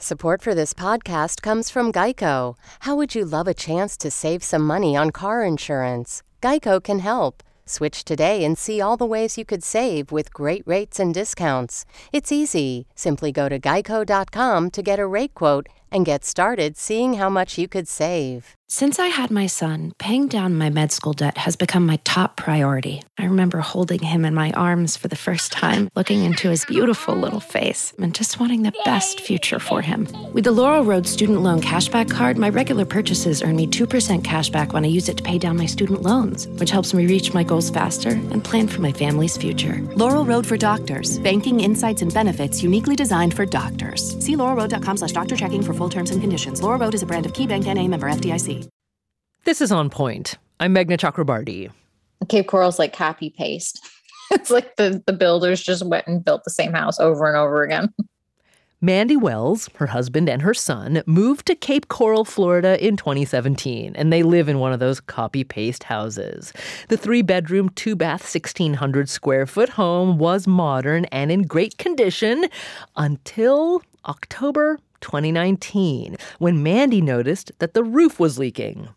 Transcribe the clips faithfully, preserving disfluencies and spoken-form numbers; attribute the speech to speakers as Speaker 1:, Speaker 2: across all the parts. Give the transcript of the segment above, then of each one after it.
Speaker 1: Support for this podcast comes from Geico. How would you love a chance to save some money on car insurance? Geico can help. Switch today and see all the ways you could save with great rates and discounts. It's easy. Simply go to geico dot com to get a rate quote and get started seeing how much you could save.
Speaker 2: Since I had my son, paying down my med school debt has become my top priority. I remember holding him in my arms for the first time, looking into his beautiful little face, and just wanting the best future for him. With the Laurel Road Student Loan Cashback Card, my regular purchases earn me two percent cash back when I use it to pay down my student loans, which helps me reach my goals faster and plan for my family's future.
Speaker 3: Laurel Road for Doctors. Banking, insights, and benefits uniquely designed for doctors. See laurel road dot com slash doctor checking for full terms and conditions. Laurel Road is a brand of KeyBank N A, member F D I C.
Speaker 4: This is On Point. I'm Meghna Chakrabarti.
Speaker 5: Cape Coral's like copy paste. It's like the, the builders just went and built the same house over and over again.
Speaker 4: Mandy Wells, her husband, and her son moved to Cape Coral, Florida in twenty seventeen, and they live in one of those copy-paste houses. The three-bedroom, two-bath, sixteen hundred square foot home was modern and in great condition until October twenty nineteen, when Mandy noticed that the roof was leaking.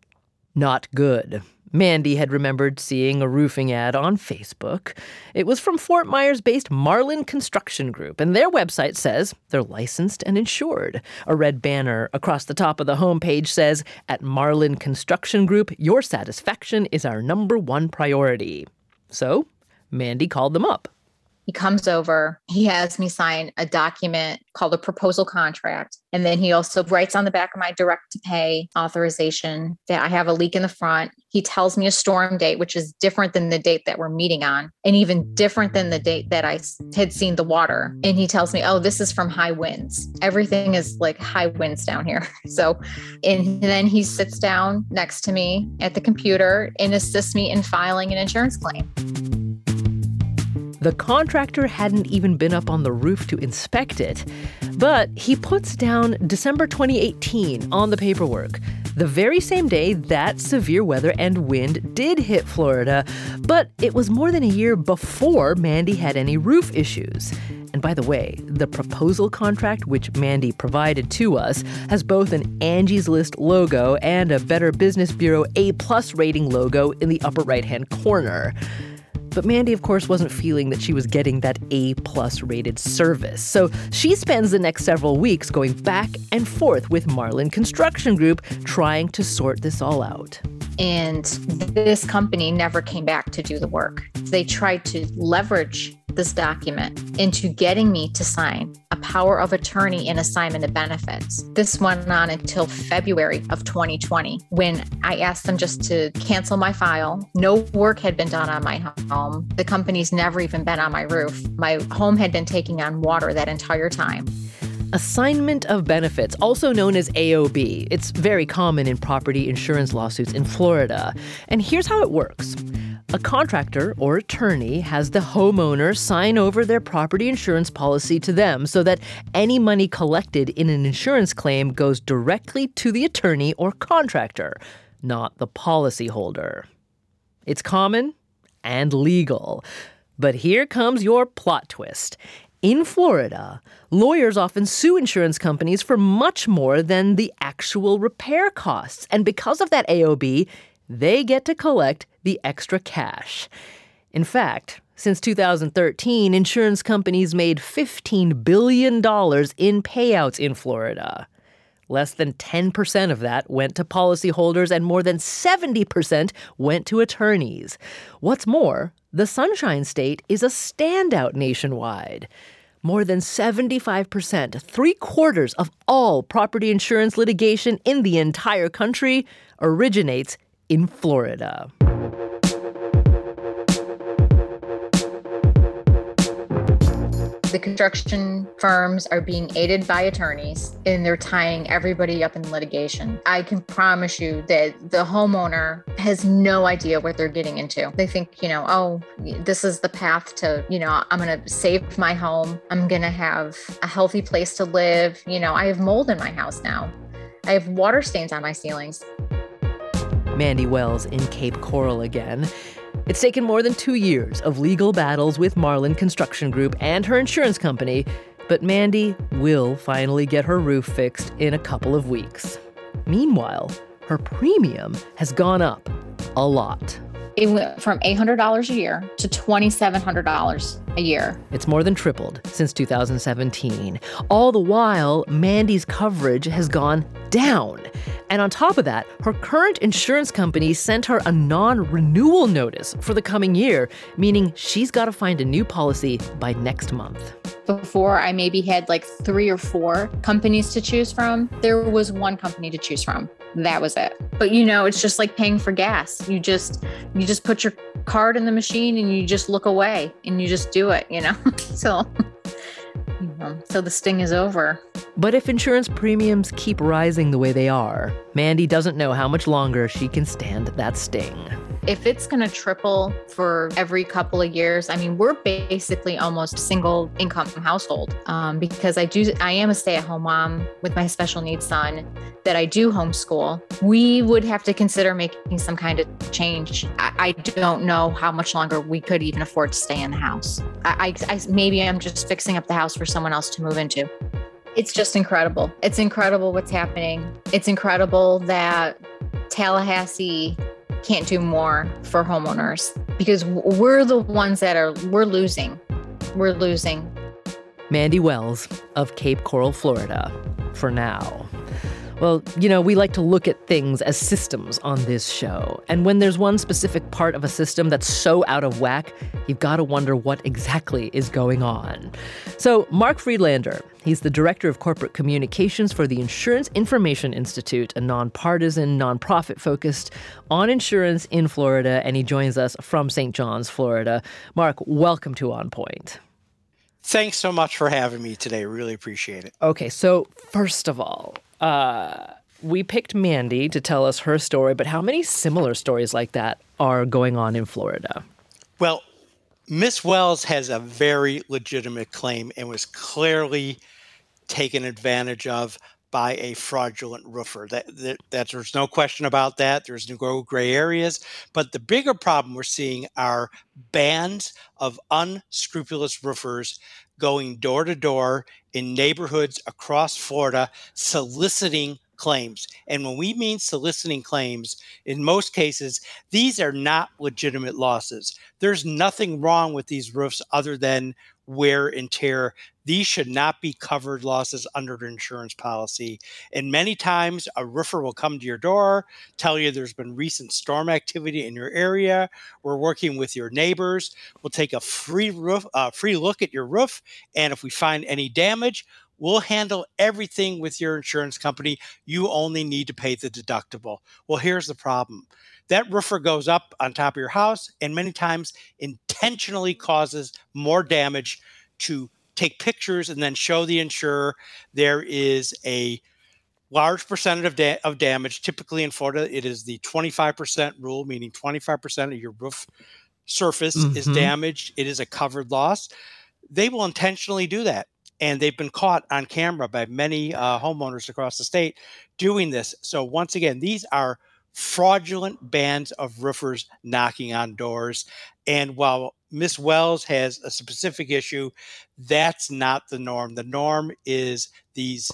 Speaker 4: Not good. Mandy had remembered seeing a roofing ad on Facebook. It was from Fort Myers-based Marlin Construction Group, and their website says they're licensed and insured. A red banner across the top of the homepage says, "At Marlin Construction Group, your satisfaction is our number one priority." So, Mandy called them up.
Speaker 5: He comes over, he has me sign a document called a proposal contract. And then he also writes on the back of my direct to pay authorization that I have a leak in the front. He tells me a storm date, which is different than the date that we're meeting on, and even different than the date that I had seen the water. And he tells me, oh, this is from high winds. Everything is like high winds down here. So, and then he sits down next to me at the computer and assists me in filing an insurance claim.
Speaker 4: The contractor hadn't even been up on the roof to inspect it, but he puts down December twenty eighteen on the paperwork, the very same day that severe weather and wind did hit Florida, but it was more than a year before Mandy had any roof issues. And by the way, the proposal contract, which Mandy provided to us, has both an Angie's List logo and a Better Business Bureau A-plus rating logo in the upper right-hand corner. But Mandy, of course, wasn't feeling that she was getting that A-plus rated service. So she spends the next several weeks going back and forth with Marlin Construction Group trying to sort this all out.
Speaker 5: And this company never came back to do the work. They tried to leverage this document into getting me to sign a power of attorney and assignment of benefits. This went on until February of twenty twenty, when I asked them just to cancel my file. No work had been done on my home. The company's never even been on my roof. My home had been taking on water that entire time.
Speaker 4: Assignment of benefits, also known as A O B. It's very common in property insurance lawsuits in Florida. And here's how it works. A contractor or attorney has the homeowner sign over their property insurance policy to them so that any money collected in an insurance claim goes directly to the attorney or contractor, not the policyholder. It's common and legal. But here comes your plot twist. In Florida, lawyers often sue insurance companies for much more than the actual repair costs. And because of that A O B, they get to collect the extra cash. In fact, since two thousand thirteen, insurance companies made fifteen billion dollars in payouts in Florida. Less than ten percent of that went to policyholders, and more than seventy percent went to attorneys. What's more, the Sunshine State is a standout nationwide. More than seventy-five percent, three quarters of all property insurance litigation in the entire country originates in Florida.
Speaker 5: The construction firms are being aided by attorneys, and they're tying everybody up in litigation. I can promise you that the homeowner has no idea what they're getting into. They think, you know, oh, this is the path to, you know, I'm going to save my home. I'm going to have a healthy place to live. You know, I have mold in my house now. I have water stains on my ceilings.
Speaker 4: Mandy Wells in Cape Coral again. It's taken more than two years of legal battles with Marlin Construction Group and her insurance company But Mandy will finally get her roof fixed in a couple of weeks. Meanwhile, her premium has gone up a lot.
Speaker 5: It went from eight hundred dollars a year to two thousand seven hundred dollars a year.
Speaker 4: It's more than tripled since two thousand seventeen. All the while, Mandy's coverage has gone down. And on top of that, her current insurance company sent her a non-renewal notice for the coming year, meaning she's got to find a new policy by next month.
Speaker 5: Before, I maybe had like three or four companies to choose from. There was one company to choose from. That was it. But you know, it's just like paying for gas. You just you just put your card in the machine and you just look away and you just do it, you know? so you know, so the sting is over.
Speaker 4: But if insurance premiums keep rising the way they are, Mandy doesn't know how much longer she can stand that sting.
Speaker 5: If it's going to triple for every couple of years, I mean, we're basically almost single income household um, because I do, I am a stay-at-home mom with my special needs son that I do homeschool. We would have to consider making some kind of change. I, I don't know how much longer we could even afford to stay in the house. I, I, I maybe I'm just fixing up the house for someone else to move into. It's just incredible. It's incredible what's happening. It's incredible that Tallahassee can't do more for homeowners because we're the ones that are, we're losing. We're losing.
Speaker 4: Mandy Wells of Cape Coral, Florida, for now. Well, you know, we like to look at things as systems on this show. And when there's one specific part of a system that's so out of whack, you've got to wonder what exactly is going on. So Mark Friedlander, he's the Director of Corporate Communications for the Insurance Information Institute, a nonpartisan, nonprofit focused on insurance in Florida, and he joins us from Saint John's, Florida. Mark, welcome to On Point.
Speaker 6: Thanks so much for having me today. Really appreciate it.
Speaker 4: Okay, so first of all, uh, we picked Mandy to tell us her story, but how many similar stories like that are going on in Florida?
Speaker 6: Well, Miss Wells has a very legitimate claim and was clearly taken advantage of by a fraudulent roofer. That, that, that there's no question about that. There's no gray areas. But the bigger problem we're seeing are bands of unscrupulous roofers going door to door in neighborhoods across Florida soliciting claims. And when we mean soliciting claims, in most cases, these are not legitimate losses. There's nothing wrong with these roofs other than wear and tear. These should not be covered losses under the insurance policy. And many times a roofer will come to your door, tell you there's been recent storm activity in your area. We're working with your neighbors. We'll take a free roof, uh, free look at your roof. And if we find any damage, we'll handle everything with your insurance company. You only need to pay the deductible. Well, here's the problem. That roofer goes up on top of your house and many times intentionally causes more damage to take pictures and then show the insurer there is a large percentage of, da- of damage. Typically in Florida, it is the twenty-five percent rule, meaning twenty-five percent of your roof surface mm-hmm. is damaged. It is a covered loss. They will intentionally do that. And they've been caught on camera by many uh, homeowners across the state doing this. So once again, these are fraudulent bands of roofers knocking on doors. And while Miss Wells has a specific issue, that's not the norm. The norm is these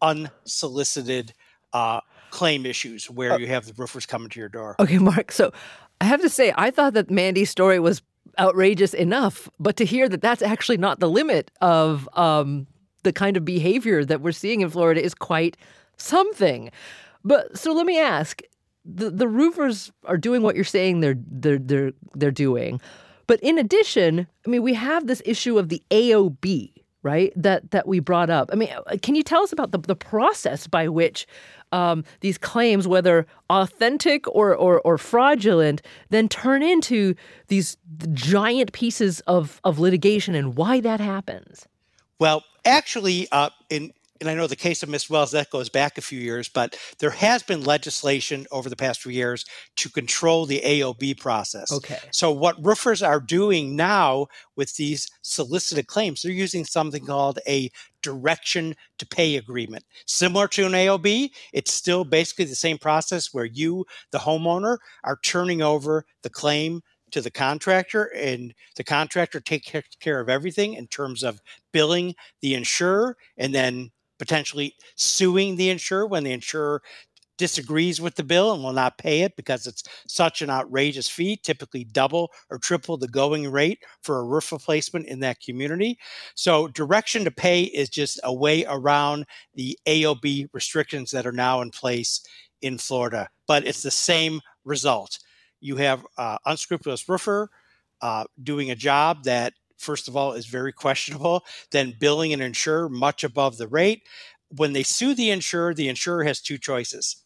Speaker 6: unsolicited uh, claim issues where uh, you have the roofers coming to your door.
Speaker 4: Okay, Mark. So I have to say, I thought that Mandy's story was outrageous enough, but to hear that that's actually not the limit of um, the kind of behavior that we're seeing in Florida is quite something. But so let me ask, the the roofers are doing what you're saying they're they're they're they're doing, but in addition, I mean, we have this issue of the A O B, right? That that we brought up. I mean, can you tell us about the the process by which um, these claims, whether authentic or, or or fraudulent, then turn into these giant pieces of of litigation and why that happens?
Speaker 6: Well, actually, uh, in and I know the case of Miss Wells, that goes back a few years, but there has been legislation over the past few years to control the A O B process.
Speaker 4: Okay.
Speaker 6: So what roofers are doing now with these solicited claims, they're using something called a direction to pay agreement. Similar to an A O B, it's still basically the same process where you, the homeowner, are turning over the claim to the contractor, and the contractor takes care of everything in terms of billing the insurer and then potentially suing the insurer when the insurer disagrees with the bill and will not pay it because it's such an outrageous fee, typically double or triple the going rate for a roof replacement in that community. So direction to pay is just a way around the A O B restrictions that are now in place in Florida, but it's the same result. You have uh, unscrupulous roofer uh, doing a job that, first of all, is very questionable, then billing an insurer much above the rate. When they sue the insurer, the insurer has two choices.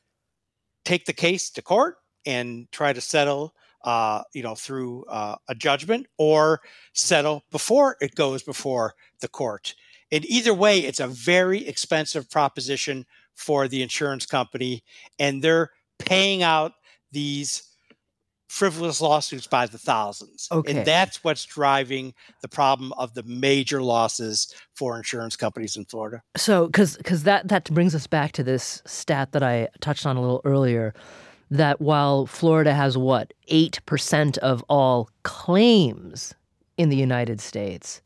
Speaker 6: Take the case to court and try to settle, uh, you know, through uh, a judgment, or settle before it goes before the court. And either way, it's a very expensive proposition for the insurance company, and they're paying out these frivolous lawsuits by the thousands.
Speaker 4: Okay.
Speaker 6: And that's what's driving the problem of the major losses for insurance companies in Florida.
Speaker 4: So, because because that, that brings us back to this stat that I touched on a little earlier, that while Florida has, what, eight percent of all claims in the United States,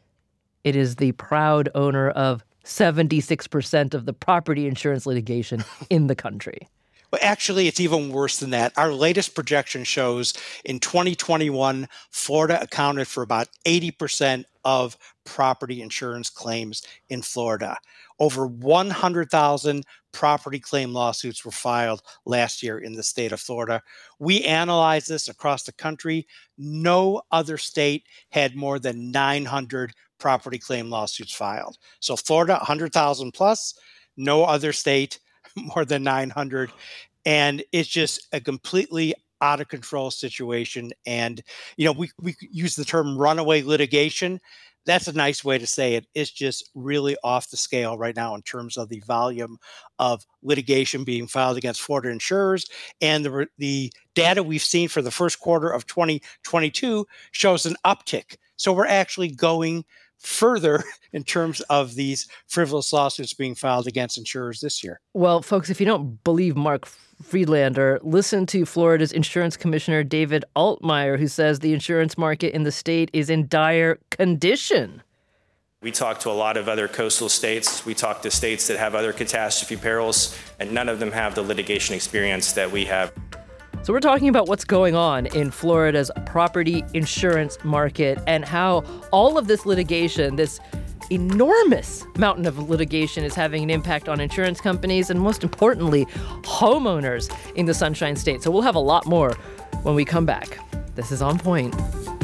Speaker 4: it is the proud owner of seventy-six percent of the property insurance litigation in the country.
Speaker 6: Well, actually, it's even worse than that. Our latest projection shows in twenty twenty-one, Florida accounted for about eighty percent of property insurance claims in Florida. Over one hundred thousand property claim lawsuits were filed last year in the state of Florida. We analyzed this across the country. No other state had more than nine hundred property claim lawsuits filed. So Florida, one hundred thousand plus, no other state more than nine hundred. And it's just a completely out of control situation. And, you know, we, we use the term runaway litigation. That's a nice way to say it. It's just really off the scale right now in terms of the volume of litigation being filed against Florida insurers. And the, the data we've seen for the first quarter of twenty twenty-two shows an uptick. So we're actually going further in terms of these frivolous lawsuits being filed against insurers this year.
Speaker 4: Well, folks, if you don't believe Mark Friedlander, listen to Florida's insurance commissioner, David Altmaier, who says the insurance market in the state is in dire condition.
Speaker 7: We talk to a lot of other coastal states. We talk to states that have other catastrophe perils, and none of them have the litigation experience that we have.
Speaker 4: So we're talking about what's going on in Florida's property insurance market and how all of this litigation, this enormous mountain of litigation, is having an impact on insurance companies and, most importantly, homeowners in the Sunshine State. So we'll have a lot more when we come back. This is On Point.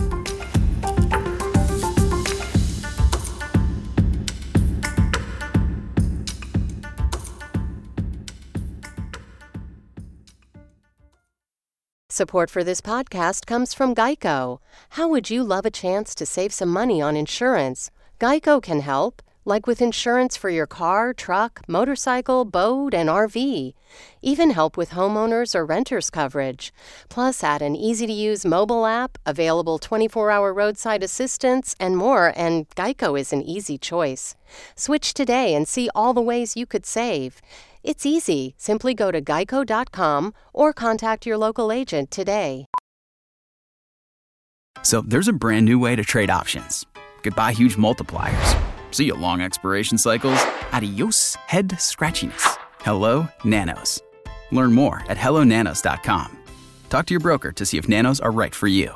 Speaker 1: Support for this podcast comes from Geico. How would you love a chance to save some money on insurance? Geico can help, like with insurance for your car, truck, motorcycle, boat, and R V. Even help with homeowners or renters coverage. Plus, add an easy-to-use mobile app, available twenty-four hour roadside assistance, and more, and Geico is an easy choice. Switch today and see all the ways you could save. It's easy. Simply go to geico dot com or contact your local agent today.
Speaker 8: So there's a brand new way to trade options. Goodbye huge multipliers. See you long expiration cycles. Adios head scratchiness. Hello Nanos. Learn more at hello nanos dot com. Talk to your broker to see if Nanos are right for you.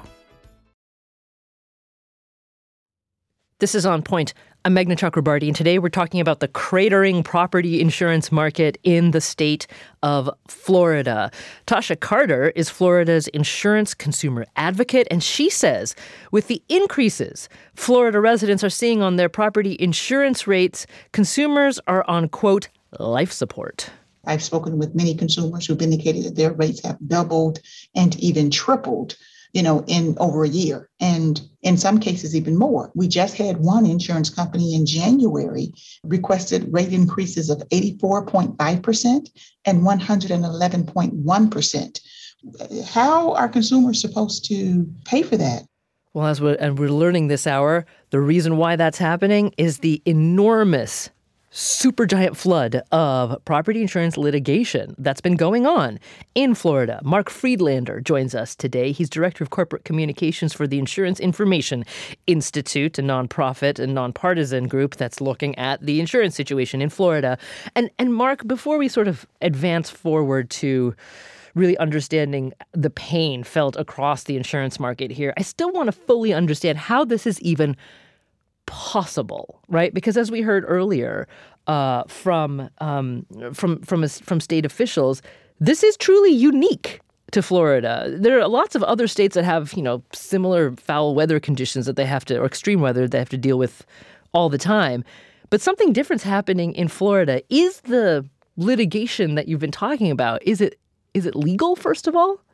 Speaker 4: This is On Point. I'm Meghna Chakrabarty, and today we're talking about the cratering property insurance market in the state of Florida. Tasha Carter is Florida's insurance consumer advocate, and she says with the increases Florida residents are seeing on their property insurance rates, consumers are on, quote, life support.
Speaker 9: I've spoken with many consumers who've indicated that their rates have doubled and even tripled, you know, in over a year, and in some cases even more. We just had one insurance company in January requested rate increases of eighty-four point five percent and one hundred eleven point one percent. How are consumers supposed to pay for that?
Speaker 4: Well, as we're, and we're learning this hour, the reason why that's happening is the enormous super giant flood of property insurance litigation that's been going on in Florida. Mark Friedlander joins us today. He's Director of Corporate Communications for the Insurance Information Institute, a nonprofit and nonpartisan group that's looking at the insurance situation in Florida. And and Mark, before we sort of advance forward to really understanding the pain felt across the insurance market here, I still want to fully understand how this is even possible, right? Because as we heard earlier uh, from um, from from from state officials, this is truly unique to Florida. There are lots of other states that have, you know, similar foul weather conditions that they have to, or extreme weather they have to deal with all the time. But something different's happening in Florida. Is the litigation that you've been talking about, is it is it legal, first of all?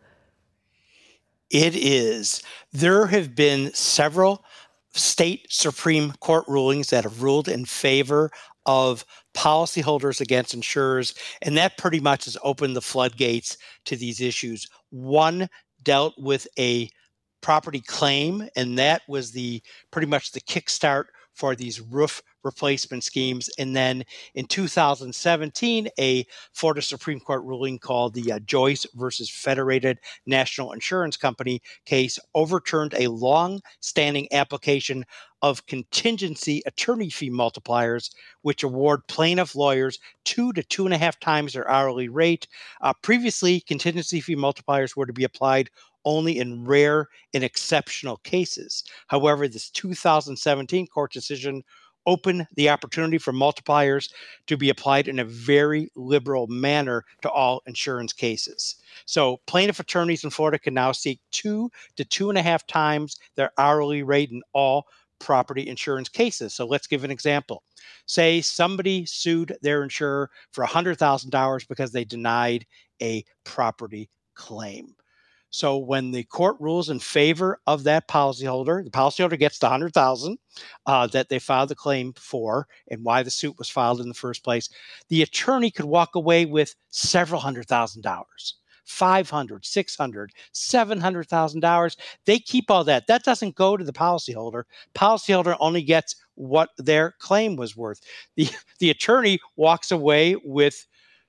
Speaker 6: It is. There have been several state Supreme Court rulings that have ruled in favor of policyholders against insurers, and that pretty much has opened the floodgates to these issues. One dealt with a property claim, and that was the pretty much the kickstart for these roof replacement schemes. And then in two thousand seventeen, a Florida Supreme Court ruling called the uh, Joyce versus Federated National Insurance Company case overturned a long-standing application of contingency attorney fee multipliers, which award plaintiff lawyers two to two and a half times their hourly rate. Uh, previously, contingency fee multipliers were to be applied only in rare and exceptional cases. However, this two thousand seventeen court decision opened the opportunity for multipliers to be applied in a very liberal manner to all insurance cases. So plaintiff attorneys in Florida can now seek two to two and a half times their hourly rate in all property insurance cases. So let's give an example. Say somebody sued their insurer for one hundred thousand dollars because they denied a property claim. So when the court rules in favor of that policyholder, the policyholder gets the one hundred thousand dollars uh, that they filed the claim for and why the suit was filed in the first place. The attorney could walk away with several hundred thousand dollars, five hundred thousand dollars, six hundred thousand dollars, seven hundred thousand dollars. They keep all that. That doesn't go to the policyholder. Policyholder only gets what their claim was worth. The, the attorney walks away with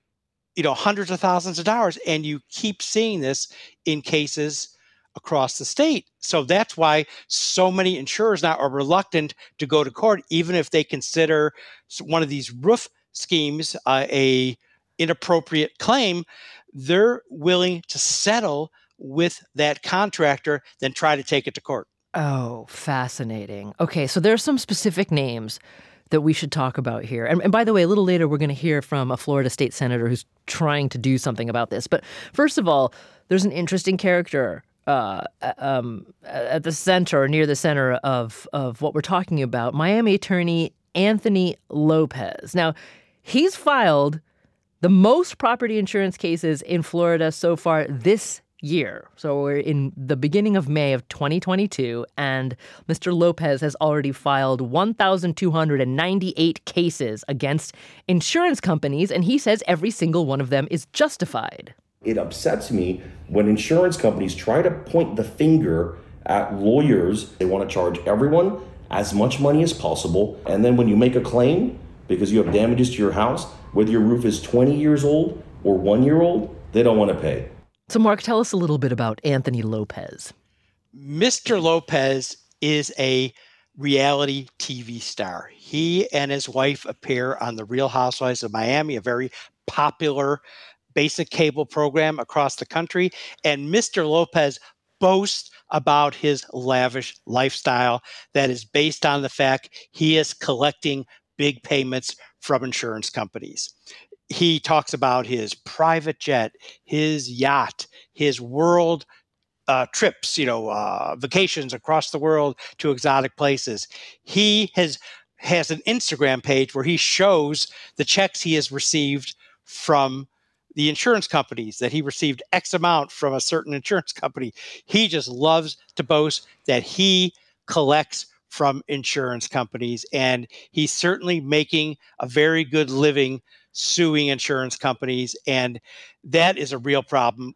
Speaker 6: you know, hundreds of thousands of dollars. And you keep seeing this in cases across the state. So that's why so many insurers now are reluctant to go to court, even if they consider one of these roof schemes uh, a inappropriate claim. They're willing to settle with that contractor than try to take it to court.
Speaker 4: Oh, fascinating. Okay, so there are some specific names that we should talk about here. And, and by the way, a little later, we're going to hear from a Florida state senator who's trying to do something about this. But first of all, there's an interesting character uh, um, at the center, or near the center of, of what we're talking about, Miami attorney Anthony Lopez. Now, he's filed the most property insurance cases in Florida so far this year. So we're in the beginning of May of twenty twenty-two, and Mister Lopez has already filed one thousand two hundred ninety-eight cases against insurance companies, and he says every single one of them is justified.
Speaker 10: It upsets me when insurance companies try to point the finger at lawyers. They want to charge everyone as much money as possible, and then when you make a claim because you have damages to your house, whether your roof is twenty years old or one year old, they don't want to pay.
Speaker 4: So, Mark, tell us a little bit about Anthony Lopez.
Speaker 6: Mister Lopez is a reality T V star. He and his wife appear on The Real Housewives of Miami, a very popular basic cable program across the country. And Mister Lopez boasts about his lavish lifestyle that is based on the fact he is collecting big payments from insurance companies. He talks about his private jet, his yacht, his world uh, trips, you know, uh, vacations across the world to exotic places. He has has an Instagram page where he shows the checks he has received from the insurance companies, that he received X amount from a certain insurance company. He just loves to boast that he collects from insurance companies, and he's certainly making a very good living suing insurance companies, and that is a real problem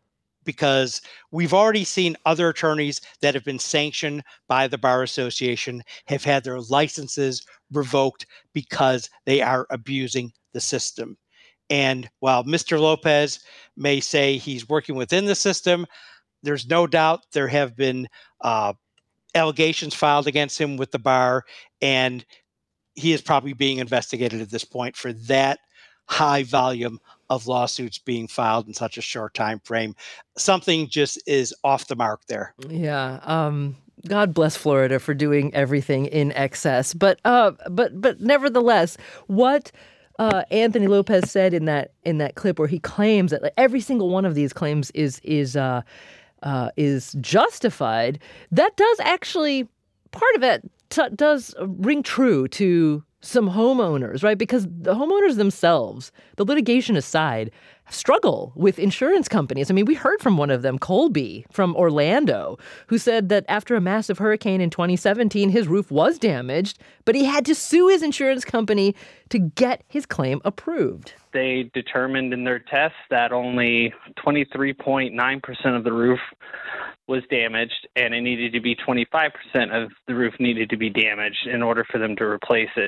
Speaker 6: because we've already seen other attorneys that have been sanctioned by the Bar Association have had their licenses revoked because they are abusing the system. And while Mister Lopez may say he's working within the system, there's no doubt there have been uh, allegations filed against him with the bar, and he is probably being investigated at this point for that high volume of lawsuits being filed in such a short time frame. Something just is off the mark there.
Speaker 4: Yeah. Um, God bless Florida for doing everything in excess. But uh, but but nevertheless, what uh, Anthony Lopez said in that in that clip where he claims that like, every single one of these claims is is uh, uh, is justified, that does actually part of it t- does ring true to some homeowners, right? Because the homeowners themselves, the litigation aside, struggle with insurance companies. I mean, we heard from one of them, Colby from Orlando, who said that after a massive hurricane in twenty seventeen, his roof was damaged, but he had to sue his insurance company to get his claim approved.
Speaker 11: They determined in their tests that only twenty-three point nine percent of the roof was damaged, and it needed to be twenty-five percent of the roof needed to be damaged in order for them to replace it.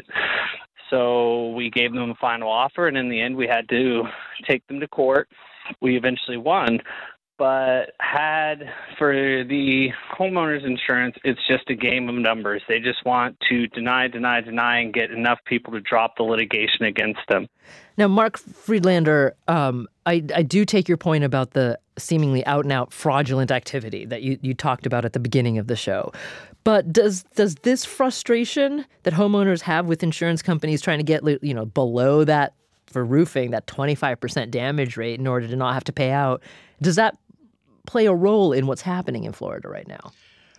Speaker 11: So we gave them a final offer, and in the end, we had to take them to court. We eventually won. But had for the homeowners insurance, it's just a game of numbers. They just want to deny, deny, deny, and get enough people to drop the litigation against them.
Speaker 4: Now, Mark Friedlander, um, I, I do take your point about the seemingly out-and-out fraudulent activity that you, you talked about at the beginning of the show. But does does this frustration that homeowners have with insurance companies trying to get, you know, below that for roofing, that twenty-five percent damage rate in order to not have to pay out, does that play a role in what's happening in Florida right now?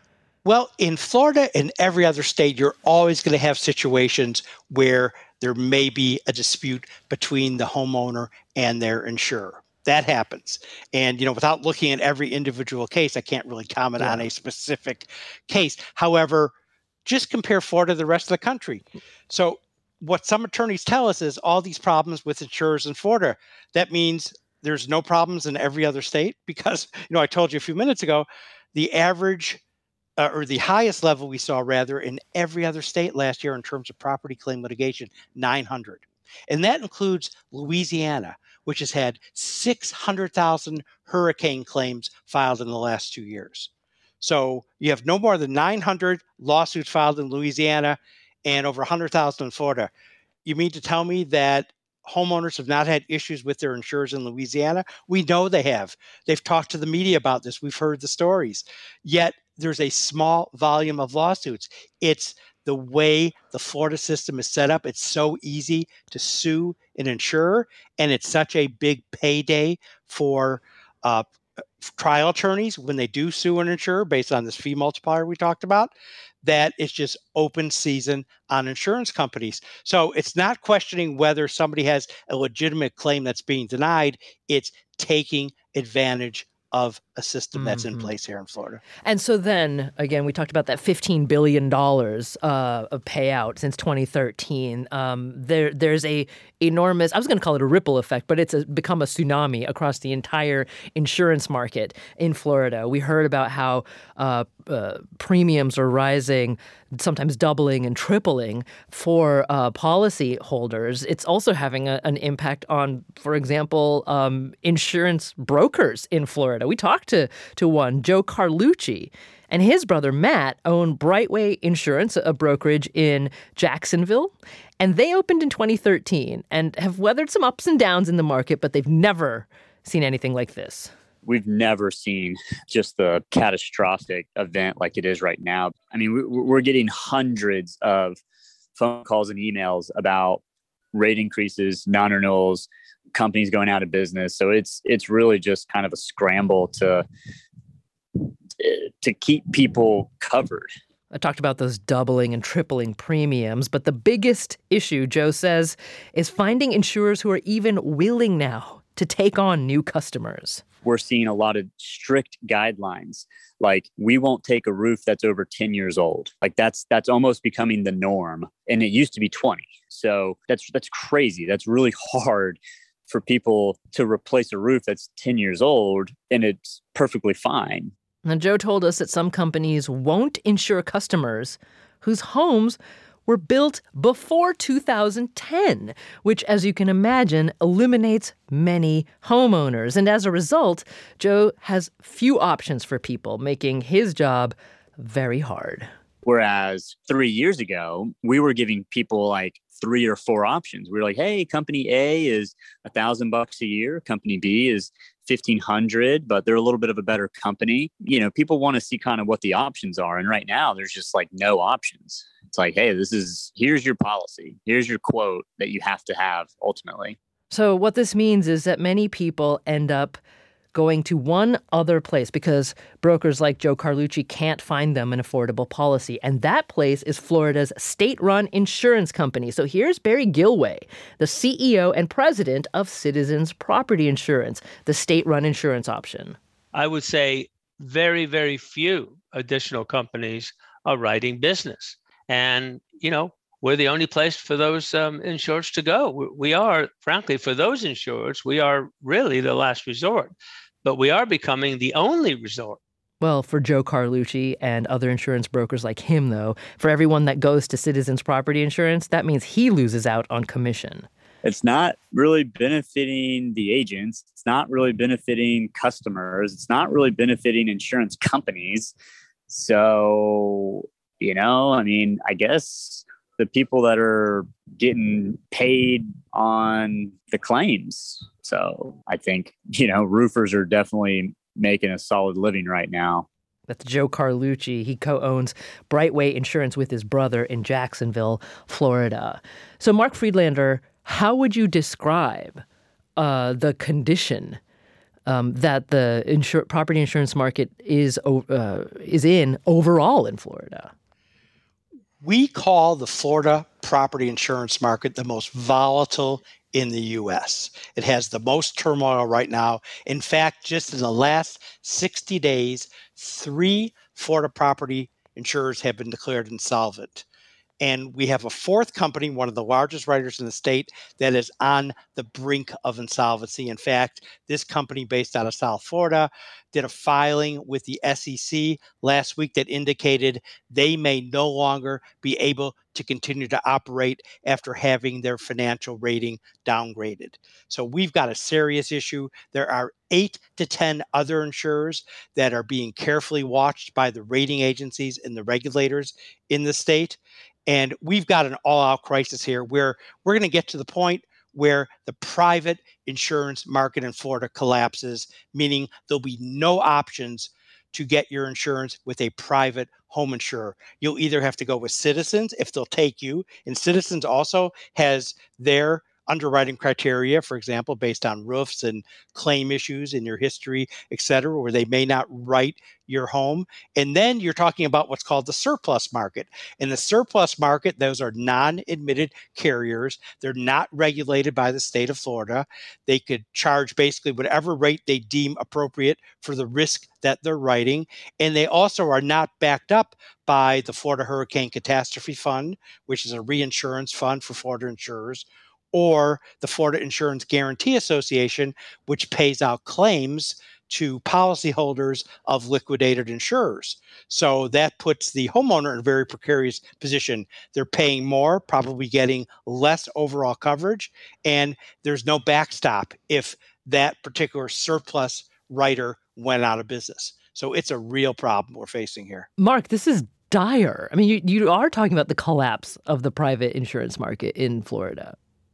Speaker 6: Well, in Florida and every other state, you're always going to have situations where there may be a dispute between the homeowner and their insurer. That happens. And, you know, without looking at every individual case, I can't really comment yeah. on a specific case. However, just compare Florida to the rest of the country. So what some attorneys tell us is all these problems with insurers in Florida. That means there's no problems in every other state because, you know, I told you a few minutes ago, the average uh, or the highest level we saw rather in every other state last year in terms of property claim litigation, nine hundred. And that includes Louisiana, which has had six hundred thousand hurricane claims filed in the last two years. So you have no more than nine hundred lawsuits filed in Louisiana and over one hundred thousand in Florida. You mean to tell me that homeowners have not had issues with their insurers in Louisiana? We know they have. They've talked to the media about this. We've heard the stories. Yet there's a small volume of lawsuits. It's the way the Florida system is set up. It's so easy to sue an insurer, and it's such a big payday for uh, trial attorneys when they do sue an insurer based on this fee multiplier we talked about, that it's just open season on insurance companies. So it's not questioning whether somebody has a legitimate claim that's being denied. It's taking advantage of a system that's mm-hmm. in place here in Florida.
Speaker 4: And so then, again, we talked about that fifteen billion dollars uh, of payout since twenty thirteen. Um, there, there's a enormous, I was going to call it a ripple effect, but it's a, become a tsunami across the entire insurance market in Florida. We heard about how uh, uh, premiums are rising, sometimes doubling and tripling for uh, policy holders. It's also having a, an impact on, for example, um, insurance brokers in Florida. We talked to, to one, Joe Carlucci, and his brother Matt own Brightway Insurance, a brokerage in Jacksonville. And they opened in twenty thirteen and have weathered some ups and downs in the market, but they've never seen anything like this.
Speaker 12: We've never seen just the catastrophic event like it is right now. I mean, we're getting hundreds of phone calls and emails about rate increases, non-renewals, companies going out of business. So it's it's really just kind of a scramble to to keep people covered.
Speaker 4: I talked about those doubling and tripling premiums, but the biggest issue, Joe says, is finding insurers who are even willing now to take on new customers.
Speaker 12: We're seeing a lot of strict guidelines, like we won't take a roof that's over ten years old. Like that's that's almost becoming the norm, and it used to be twenty. So that's that's crazy. That's really hard for people to replace a roof that's ten years old and it's perfectly fine.
Speaker 4: Now, Joe told us that some companies won't insure customers whose homes were built before two thousand ten, which, as you can imagine, eliminates many homeowners. And as a result, Joe has few options for people, making his job very hard.
Speaker 12: Whereas three years ago, we were giving people like three or four options. We were like, hey, company A is a thousand bucks a year. Company B is fifteen hundred, but they're a little bit of a better company. You know, people want to see kind of what the options are. And right now there's just like no options. It's like, hey, this is, here's your policy. Here's your quote that you have to have ultimately.
Speaker 4: So what this means is that many people end up going to one other place because brokers like Joe Carlucci can't find them an affordable policy. And that place is Florida's state-run insurance company. So here's Barry Gilway, the C E O and president of Citizens Property Insurance, the state-run insurance option.
Speaker 13: I would say very, very few additional companies are writing business. And, you know, we're the only place for those um, insureds to go. We are, frankly, for those insureds, we are really the last resort. But we are becoming the only resort.
Speaker 4: Well, for Joe Carlucci and other insurance brokers like him, though, for everyone that goes to Citizens Property Insurance, that means he loses out on commission.
Speaker 12: It's not really benefiting the agents. It's not really benefiting customers. It's not really benefiting insurance companies. So, you know, I mean, I guess the people that are getting paid on the claims. So I think, you know, roofers are definitely making a solid living right now.
Speaker 4: That's Joe Carlucci. He co-owns Brightway Insurance with his brother in Jacksonville, Florida. So Mark Friedlander, how would you describe uh, the condition um, that the insur- property insurance market is uh, is in overall in Florida?
Speaker 6: We call the Florida property insurance market the most volatile in the U S. It has the most turmoil right now. In fact, just in the last sixty days, three Florida property insurers have been declared insolvent. And we have a fourth company, one of the largest writers in the state, that is on the brink of insolvency. In fact, this company based out of South Florida did a filing with the S E C last week that indicated they may no longer be able to continue to operate after having their financial rating downgraded. So we've got a serious issue. There are eight to ten other insurers that are being carefully watched by the rating agencies and the regulators in the state. And we've got an all-out crisis here where we're going to get to the point where the private insurance market in Florida collapses, meaning there'll be no options to get your insurance with a private home insurer. You'll either have to go with Citizens if they'll take you. And Citizens also has their underwriting criteria, for example, based on roofs and claim issues in your history, et cetera, where they may not write your home. And then you're talking about what's called the surplus market. In the surplus market, those are non-admitted carriers. They're not regulated by the state of Florida. They could charge basically whatever rate they deem appropriate for the risk that they're writing. And they also are not backed up by the Florida Hurricane Catastrophe Fund, which is a reinsurance fund for Florida insurers, or the Florida Insurance Guarantee Association, which pays out claims to policyholders of liquidated insurers. So that puts the homeowner in a very precarious position. They're paying more, probably getting less overall coverage, and there's no backstop if that particular surplus writer went out of business. So it's a real problem we're facing here.
Speaker 4: Mark, this is dire. I mean, you, you are talking about the collapse of the private insurance market in Florida.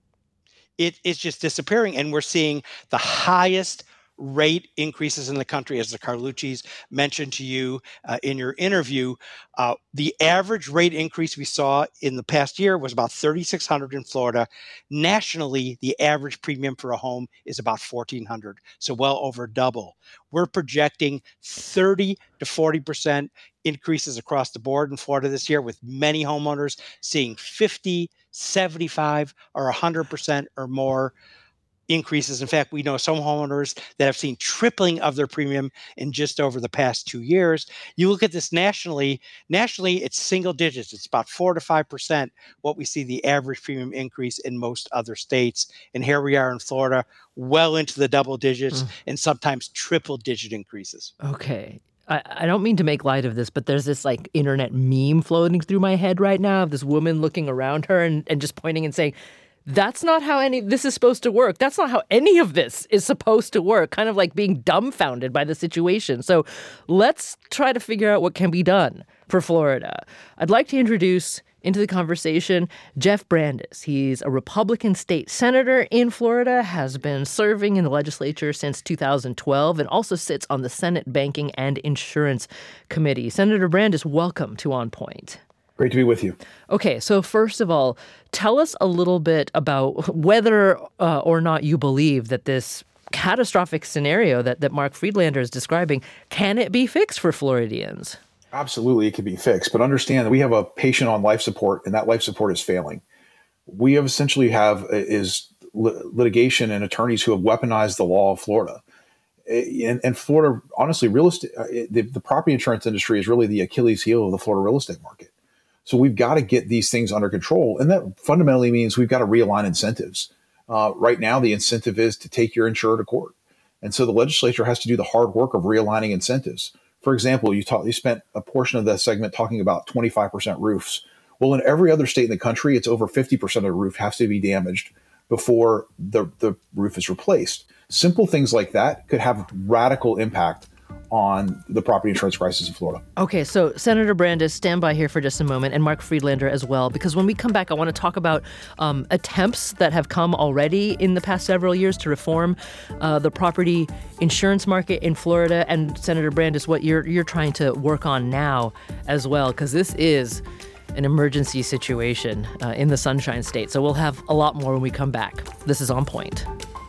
Speaker 6: It is just disappearing, and we're seeing the highest rate increases in the country, as the Carlucci's mentioned to you uh, in your interview. Uh, the average rate increase we saw in the past year was about thirty-six hundred dollars in Florida. Nationally, the average premium for a home is about fourteen hundred dollars, so well over double. We're projecting thirty to forty percent increases across the board in Florida this year, with many homeowners seeing fifty, seventy-five, or one hundred percent or more increases. In fact, we know some homeowners that have seen tripling of their premium in just over the past two years. You look at this nationally, nationally, it's single digits. It's about four to five percent what we see the average premium increase in most other states. And here we are in Florida, well into the double digits mm. and sometimes triple digit increases.
Speaker 4: Okay. I, I don't mean to make light of this, but there's this like internet meme floating through my head right now of this woman looking around her and, and just pointing and saying, that's not how any this is supposed to work. That's not how any of this is supposed to work, kind of like being dumbfounded by the situation. So let's try to figure out what can be done for Florida. I'd like to introduce into the conversation Jeff Brandes. He's a Republican state senator in Florida, has been serving in the legislature since two thousand twelve, and also sits on the Senate Banking and Insurance Committee. Senator Brandes, welcome to On Point.
Speaker 14: Great to be with you.
Speaker 4: Okay, so first of all, tell us a little bit about whether uh, or not you believe that this catastrophic scenario that, that Mark Friedlander is describing, can it be fixed for Floridians?
Speaker 14: Absolutely, it can be fixed. But understand that we have a patient on life support, and that life support is failing. We have essentially have is litigation and attorneys who have weaponized the law of Florida. And, and Florida, honestly, real estate, the, the property insurance industry is really the Achilles heel of the Florida real estate market. So we've got to get these things under control. And that fundamentally means we've got to realign incentives. Uh, right now, the incentive is to take your insurer to court. And so the legislature has to do the hard work of realigning incentives. For example, you, talk, you spent a portion of the segment talking about twenty-five percent roofs. Well, in every other state in the country, it's over fifty percent of the roof has to be damaged before the, the roof is replaced. Simple things like that could have radical impact on the property insurance crisis in Florida.
Speaker 4: Okay, so Senator Brandes, stand by here for just a moment, and Mark Friedlander as well, because when we come back, I want to talk about um, attempts that have come already in the past several years to reform uh, the property insurance market in Florida, and Senator Brandes, what you're you're trying to work on now as well, because this is an emergency situation uh, in the Sunshine State. So we'll have a lot more when we come back. This is On Point.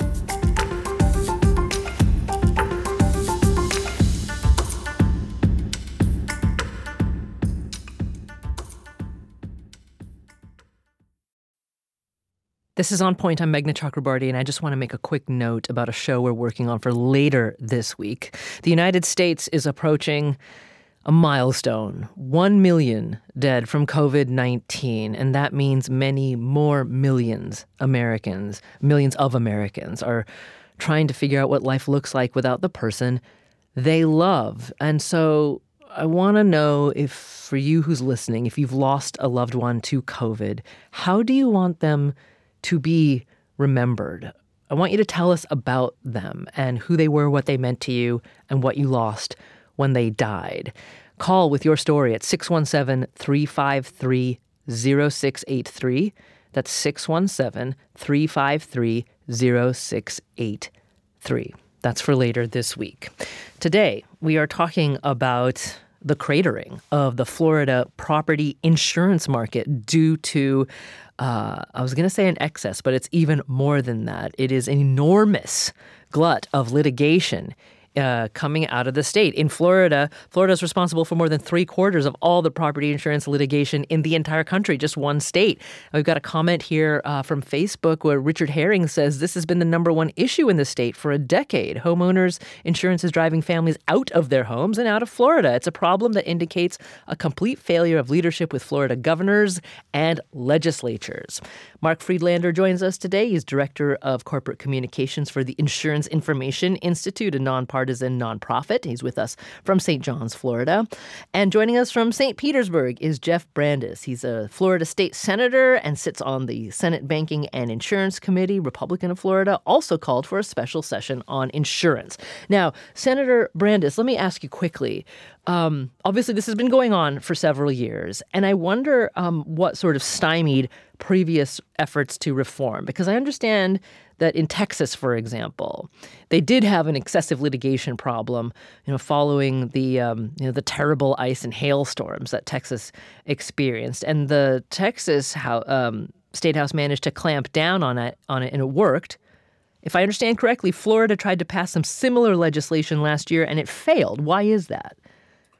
Speaker 4: This is On Point. I'm Meghna Chakrabarty, and I just want to make a quick note about a show we're working on for later this week. The United States is approaching a milestone, one million dead from covid nineteen, and that means many more millions Americans, millions of Americans are trying to figure out what life looks like without the person they love. And so I want to know if, for you who's listening, if you've lost a loved one to COVID, how do you want them to be remembered? I want you to tell us about them and who they were, what they meant to you, and what you lost when they died. Call with your story at six one seven, three five three, zero six eight three. That's six one seven, three five three, zero six eight three. That's for later this week. Today, we are talking about the cratering of the Florida property insurance market due to Uh, I was going to say an excess, but it's even more than that. It is an enormous glut of litigation uh, coming out of the state. In Florida, Florida is responsible for more than three quarters of all the property insurance litigation in the entire country, just one state. We've got a comment here uh, from Facebook where Richard Herring says this has been the number one issue in the state for a decade. Homeowners insurance is driving families out of their homes and out of Florida. It's a problem that indicates a complete failure of leadership with Florida governors and legislatures. Mark Friedlander joins us today. He's Director of Corporate Communications for the Insurance Information Institute, a nonpartisan nonprofit. He's with us from Saint John's, Florida. And joining us from Saint Petersburg is Jeff Brandes. He's a Florida state senator and sits on the Senate Banking and Insurance Committee, Republican of Florida, also called for a special session on insurance. Now, Senator Brandes, let me ask you quickly. Um, obviously, this has been going on for several years, and I wonder um, what sort of stymied previous efforts to reform, because I understand that in Texas, for example, they did have an excessive litigation problem, you know, following the um, you know the terrible ice and hailstorms that Texas experienced, and the Texas how, um, State House managed to clamp down on it on it, and it worked. If I understand correctly, Florida tried to pass some similar legislation last year, and it failed. Why is that?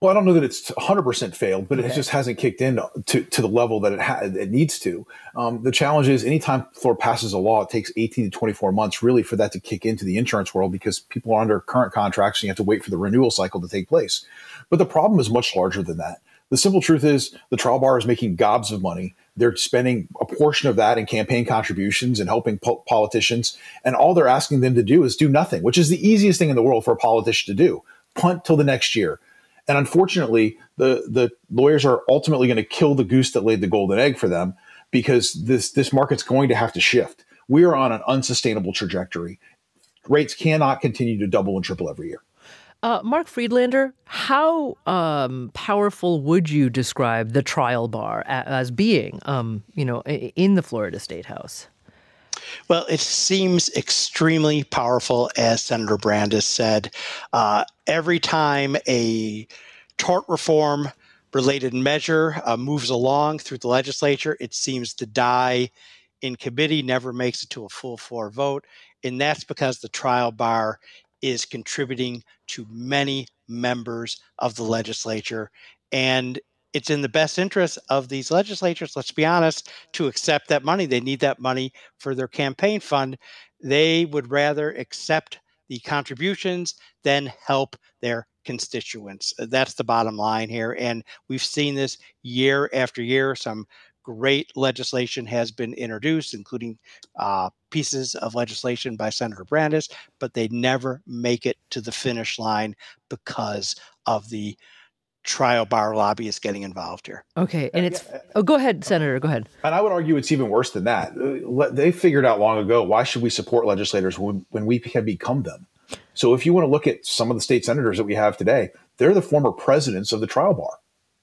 Speaker 14: Well, I don't know that it's one hundred percent failed, but okay. it just hasn't kicked in to, to the level that it ha- it needs to. Um, the challenge is anytime Florida passes a law, it takes eighteen to twenty-four months really for that to kick into the insurance world because people are under current contracts and you have to wait for the renewal cycle to take place. But the problem is much larger than that. The simple truth is the trial bar is making gobs of money. They're spending a portion of that in campaign contributions and helping po- politicians. And all they're asking them to do is do nothing, which is the easiest thing in the world for a politician to do. Punt till the next year. And unfortunately, the, the lawyers are ultimately going to kill the goose that laid the golden egg for them because this, this market's going to have to shift. We are on an unsustainable trajectory. Rates cannot continue to double and triple every year.
Speaker 4: Uh, Mark Friedlander, how um, powerful would you describe the trial bar as being, um, you know, in the Florida State House?
Speaker 6: Well, it seems extremely powerful, as Senator Brandes said. Uh, every time a tort reform related measure uh, moves along through the legislature, it seems to die in committee, never makes it to a full floor vote. And that's because the trial bar is contributing to many members of the legislature. And it's in the best interest of these legislatures, let's be honest, to accept that money. They need that money for their campaign fund. They would rather accept the contributions than help their constituents. That's the bottom line here. And we've seen this year after year. Some great legislation has been introduced, including uh, pieces of legislation by Senator Brandes, but they never make it to the finish line because of the trial bar lobbyists getting involved here.
Speaker 4: Okay, and it's oh, go ahead, Senator. Go ahead.
Speaker 14: And I would argue it's even worse than that. They figured out long ago why should we support legislators when, when we have become them. So if you want to look at some of the state senators that we have today, they're the former presidents of the trial bar.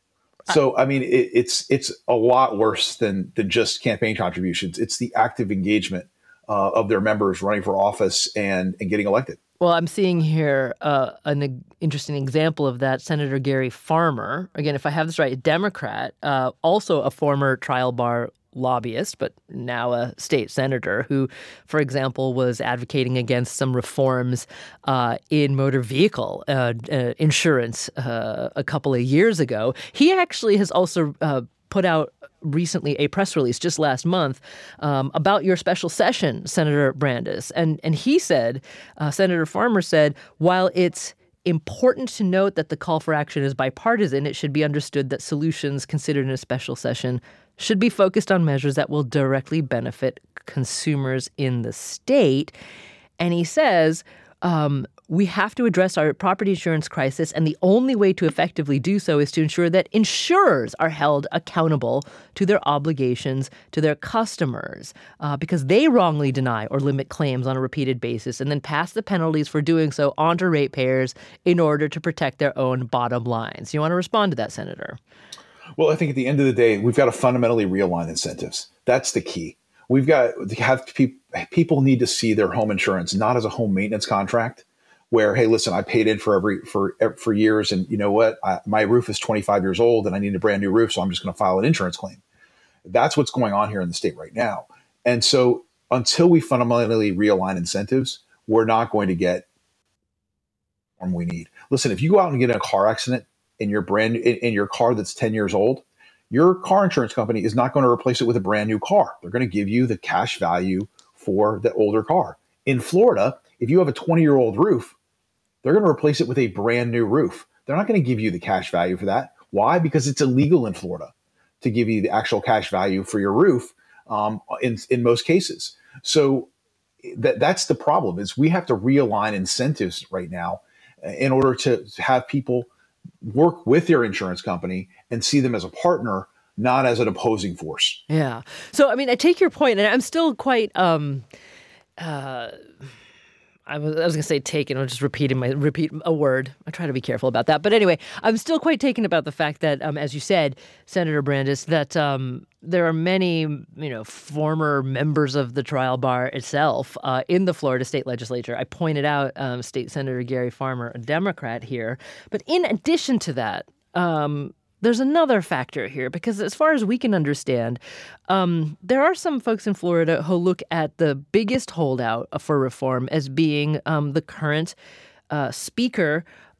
Speaker 14: So I mean, it, it's it's a lot worse than than just campaign contributions. It's the active engagement uh, of their members running for office and and getting elected.
Speaker 4: Well, I'm seeing here uh, an interesting example of that. Senator Gary Farmer, again, if I have this right, a Democrat, uh, also a former trial bar lobbyist, but now a state senator who, for example, was advocating against some reforms uh, in motor vehicle uh, uh, insurance uh, a couple of years ago. He actually has also uh, put out recently a press release just last month um, about your special session, Senator Brandes. And and he said, uh, Senator Farmer said, while it's important to note that the call for action is bipartisan, it should be understood that solutions considered in a special session should be focused on measures that will directly benefit consumers in the state. And he says, um, we have to address our property insurance crisis, and the only way to effectively do so is to ensure that insurers are held accountable to their obligations to their customers uh, because they wrongly deny or limit claims on a repeated basis and then pass the penalties for doing so onto ratepayers in order to protect their own bottom lines. You want to respond to that, Senator?
Speaker 14: Well, I think at the end of the day, we've got to fundamentally realign incentives. That's the key. We've got to have pe- people need to see their home insurance not as a home maintenance contract where, hey, listen, I paid in for every for for years, and you know what? I, my roof is twenty-five years old, and I need a brand new roof, so I'm just going to file an insurance claim. That's what's going on here in the state right now. And so, until we fundamentally realign incentives, we're not going to get what we need. Listen, if you go out and get in a car accident in your brand in, in your car that's ten years old, your car insurance company is not going to replace it with a brand new car. They're going to give you the cash value for the older car. In Florida, if you have a twenty-year-old roof, they're going to replace it with a brand new roof. They're not going to give you the cash value for that. Why? Because it's illegal in Florida to give you the actual cash value for your roof um, in, in most cases. So that, that's the problem is we have to realign incentives right now in order to have people work with their insurance company and see them as a partner, not as an opposing force.
Speaker 4: Yeah. So, I mean, I take your point, and I'm still quite, um, uh, I was, I was going to say taken. I'm just repeating my repeat a word. I try to be careful about that. But anyway, I'm still quite taken about the fact that, um, as you said, Senator Brandes, that um, there are many, you know, former members of the trial bar itself uh, in the Florida state legislature. I pointed out um, State Senator Gary Farmer, a Democrat here. But in addition to that, um, there's another factor here, because as far as we can understand, um, there are some folks in Florida who look at the biggest holdout for reform as being um, the current uh, speaker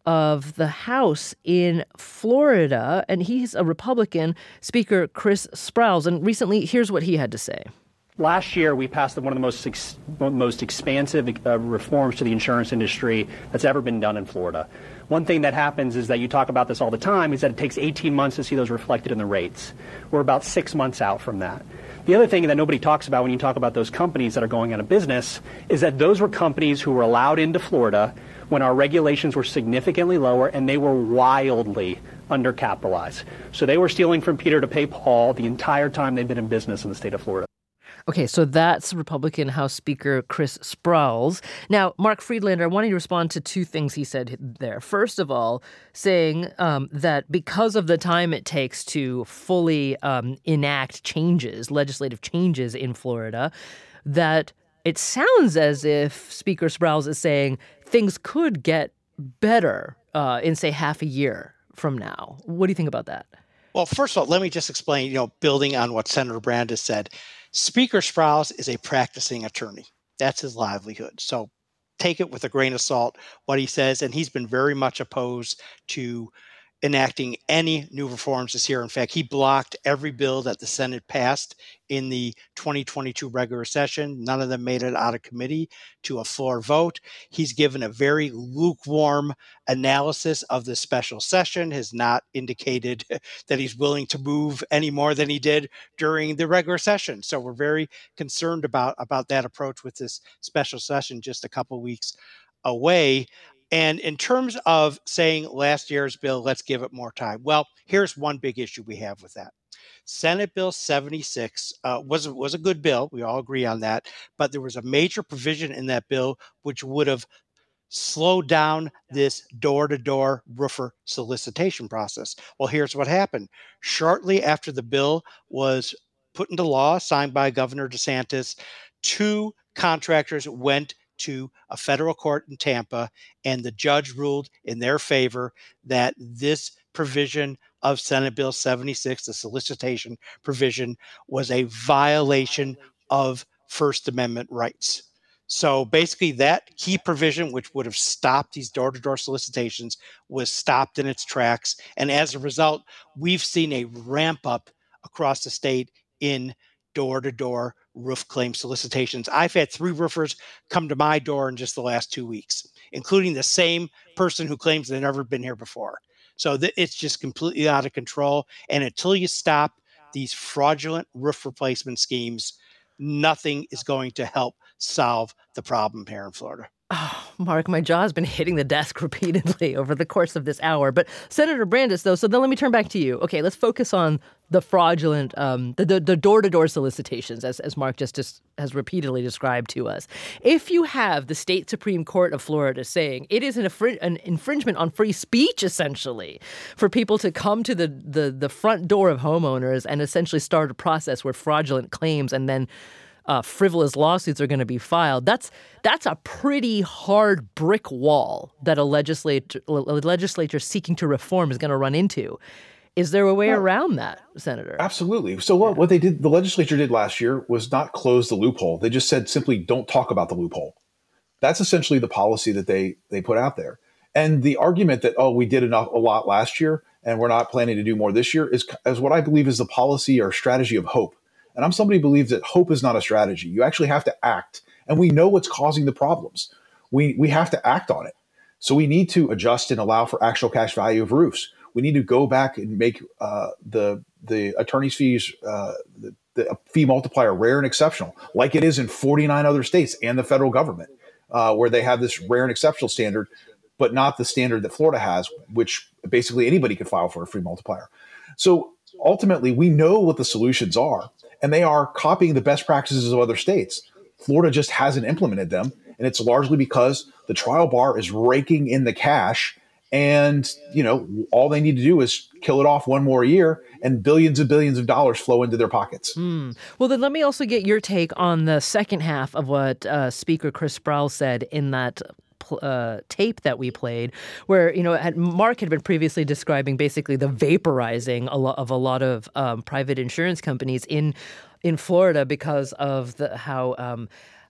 Speaker 4: of the House in Florida, and he's a Republican, Speaker Chris Sprowls. And recently, here's what he had to say.
Speaker 15: Last year, we passed one of the most ex- most expansive uh, reforms to the insurance industry that's ever been done in Florida. One thing that happens is that you talk about this all the time is that it takes eighteen months to see those reflected in the rates. We're about six months out from that. The other thing that nobody talks about when you talk about those companies that are going out of business is that those were companies who were allowed into Florida when our regulations were significantly lower and they were wildly undercapitalized. So they were stealing from Peter to pay Paul the entire time they've been in business in the state of Florida.
Speaker 4: Okay, so that's Republican House Speaker Chris Sprowls. Now, Mark Friedlander, I wanted to respond to two things he said there. First of all, saying um, that because of the time it takes to fully um, enact changes, legislative changes in Florida, that it sounds as if Speaker Sprowls is saying things could get better uh, in, say, half a year from now. What do you think about that?
Speaker 6: Well, first of all, let me just explain, you know, building on what Senator Brandes said. Speaker Sprowls is a practicing attorney. That's his livelihood. So take it with a grain of salt, what he says. And he's been very much opposed to enacting any new reforms this year. In fact, he blocked every bill that the Senate passed in the twenty twenty-two regular session. None of them made it out of committee to a floor vote. He's given a very lukewarm analysis of the special session, has not indicated that he's willing to move any more than he did during the regular session. So we're very concerned about, about that approach with this special session just a couple weeks away. And in terms of saying last year's bill, let's give it more time. Well, here's one big issue we have with that. Senate Bill seventy-six uh, was, was a good bill. We all agree on that. But there was a major provision in that bill which would have slowed down this door-to-door roofer solicitation process. Well, here's what happened. Shortly after the bill was put into law, signed by Governor DeSantis, two contractors went to a federal court in Tampa, and the judge ruled in their favor that this provision of Senate Bill seventy-six, the solicitation provision, was a violation of First Amendment rights. So basically that key provision, which would have stopped these door-to-door solicitations, was stopped in its tracks. And as a result, we've seen a ramp up across the state in door-to-door roof claim solicitations. I've had three roofers come to my door in just the last two weeks, including the same person who claims they've never been here before. So th- it's just completely out of control. And until you stop these fraudulent roof replacement schemes, nothing is going to help solve the problem here in Florida.
Speaker 4: Oh, Mark, my jaw's been hitting the desk repeatedly over the course of this hour. But Senator Brandes, though, so then let me turn back to you. Okay, let's focus on the fraudulent, um, the, the the door-to-door solicitations, as, as Mark just, just has repeatedly described to us. If you have the state Supreme Court of Florida saying it is an, affri- an infringement on free speech, essentially, for people to come to the, the, the front door of homeowners and essentially start a process where fraudulent claims and then Uh, frivolous lawsuits are going to be filed, that's that's a pretty hard brick wall that a legislature, a legislature seeking to reform is going to run into. Is there a way well, around that, Senator?
Speaker 14: Absolutely. So what, what they did, the legislature did last year was not close the loophole. They just said simply don't talk about the loophole. That's essentially the policy that they they put out there. And the argument that, oh, we did enough a lot last year and we're not planning to do more this year is, is what I believe is the policy or strategy of hope. And I'm somebody who believes that hope is not a strategy. You actually have to act. And we know what's causing the problems. We we have to act on it. So we need to adjust and allow for actual cash value of roofs. We need to go back and make uh, the the attorney's fees, uh, the, the fee multiplier rare and exceptional, like it is in forty-nine other states and the federal government, uh, where they have this rare and exceptional standard, but not the standard that Florida has, which basically anybody could file for a fee multiplier. So ultimately, we know what the solutions are. And they are copying the best practices of other states. Florida just hasn't implemented them. And it's largely because the trial bar is raking in the cash. And, you know, all they need to do is kill it off one more year and billions and billions of dollars flow into their pockets.
Speaker 4: Mm. Well, then let me also get your take on the second half of what uh, Speaker Chris Sprowls said in that Uh, tape that we played, where, you know, had, Mark had been previously describing basically the vaporizing a lot of a lot of um, private insurance companies in in Florida because of the how um,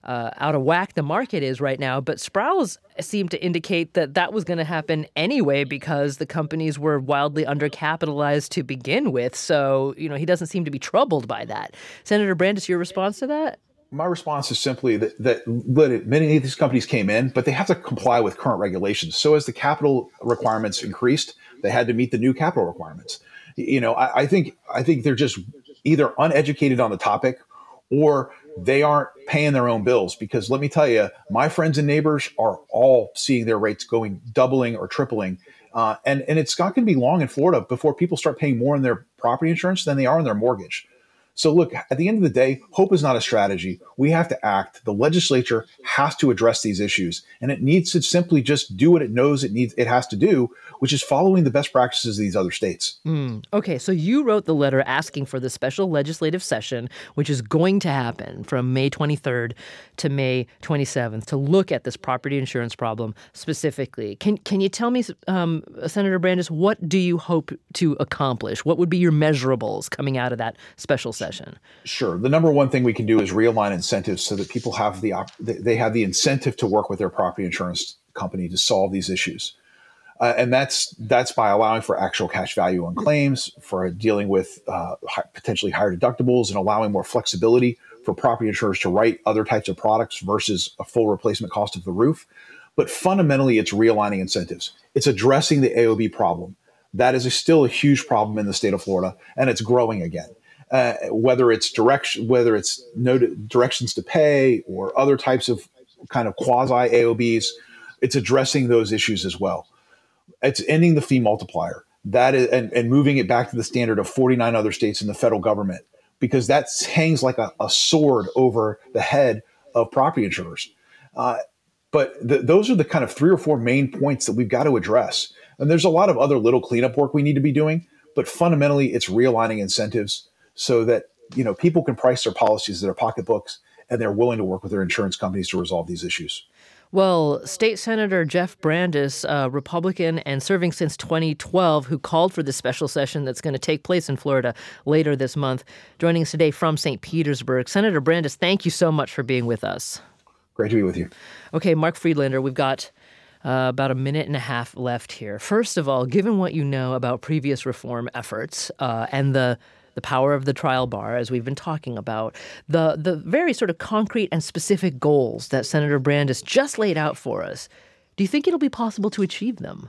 Speaker 4: uh, out of whack the market is right now. But Sprowls seemed to indicate that that was going to happen anyway because the companies were wildly undercapitalized to begin with. So, you know, he doesn't seem to be troubled by that. Senator Brandes, your response to that?
Speaker 14: My response is simply that, that many of these companies came in, but they have to comply with current regulations. So as the capital requirements increased, they had to meet the new capital requirements. You know, I, I think I think they're just either uneducated on the topic or they aren't paying their own bills. Because let me tell you, my friends and neighbors are all seeing their rates going doubling or tripling. Uh, and, and it's not going to be long in Florida before people start paying more in their property insurance than they are in their mortgage. So look, at the end of the day, hope is not a strategy. We have to act. The legislature has to address these issues, and it needs to simply just do what it knows it needs, it has to do, which is following the best practices of these other states.
Speaker 4: Mm. Okay, so you wrote the letter asking for the special legislative session, which is going to happen from May twenty-third to May twenty-seventh, to look at this property insurance problem specifically. Can can you tell me, um, Senator Brandes, what do you hope to accomplish? What would be your measurables coming out of that special session?
Speaker 14: Sure. The number one thing we can do is realign incentives so that people have the op- they have the incentive to work with their property insurance company to solve these issues. Uh, and that's that's by allowing for actual cash value on claims, for dealing with uh, high, potentially higher deductibles, and allowing more flexibility for property insurers to write other types of products versus a full replacement cost of the roof. But fundamentally, it's realigning incentives. It's addressing the A O B problem. That is a, still a huge problem in the state of Florida, and it's growing again. Uh, whether it's direction, whether it's no directions to pay or other types of kind of quasi A O Bs, it's addressing those issues as well. It's ending the fee multiplier that is, and, and moving it back to the standard of forty-nine other states in the federal government, because that hangs like a, a sword over the head of property insurers. Uh, but th- those are the kind of three or four main points that we've got to address. And there's a lot of other little cleanup work we need to be doing, but fundamentally it's realigning incentives so that, you know, people can price their policies in their pocketbooks and they're willing to work with their insurance companies to resolve these issues.
Speaker 4: Well, State Senator Jeff Brandes, a Republican and serving since twenty twelve, who called for this special session that's going to take place in Florida later this month, joining us today from Saint Petersburg. Senator Brandes, thank you so much for being with us.
Speaker 14: Great to be with you.
Speaker 4: Okay, Mark Friedlander, we've got uh, about a minute and a half left here. First of all, given what you know about previous reform efforts uh, and the the power of the trial bar, as we've been talking about, the the very sort of concrete and specific goals that Senator Brandes just laid out for us, do you think it'll be possible to achieve them?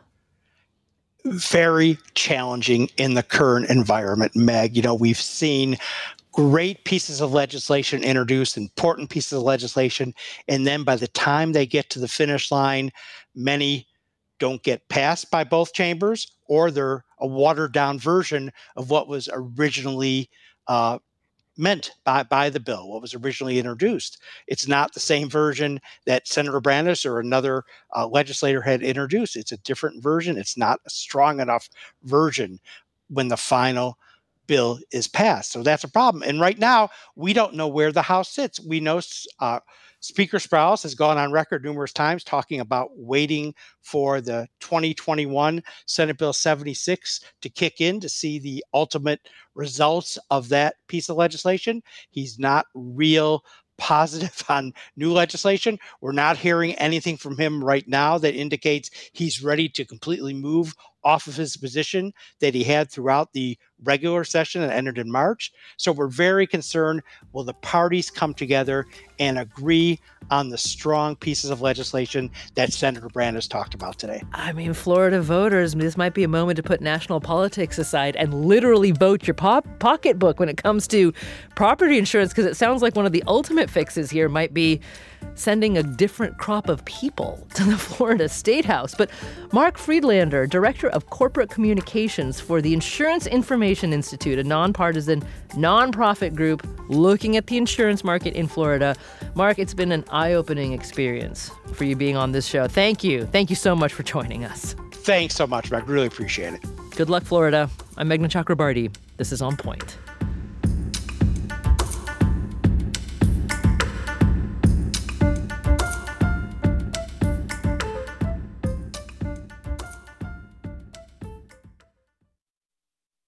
Speaker 6: Very challenging in the current environment, Meg. You know, we've seen great pieces of legislation introduced, important pieces of legislation, and then by the time they get to the finish line, many don't get passed by both chambers, or they're a watered-down version of what was originally uh, meant by, by the bill, what was originally introduced. It's not the same version that Senator Brandes or another uh, legislator had introduced. It's a different version. It's not a strong enough version when the final bill is passed. So that's a problem. And right now, we don't know where the House sits. We know uh, Speaker Sprowls has gone on record numerous times talking about waiting for the twenty twenty-one Senate Bill seventy-six to kick in to see the ultimate results of that piece of legislation. He's not real positive on new legislation. We're not hearing anything from him right now that indicates he's ready to completely move off of his position that he had throughout the regular session that ended in March. So we're very concerned, will the parties come together and agree on the strong pieces of legislation that Senator Brandes talked about today?
Speaker 4: I mean, Florida voters, this might be a moment to put national politics aside and literally vote your pop- pocketbook when it comes to property insurance, because it sounds like one of the ultimate fixes here might be sending a different crop of people to the Florida State House. But Mark Friedlander, Director of Corporate Communications for the Insurance Information Institute, a nonpartisan, nonprofit group looking at the insurance market in Florida. Mark, it's been an eye-opening experience for you being on this show. Thank you. Thank you so much for joining us.
Speaker 6: Thanks so much, Meg. Really appreciate it.
Speaker 4: Good luck, Florida. I'm Meghna Chakrabarti. This is On Point.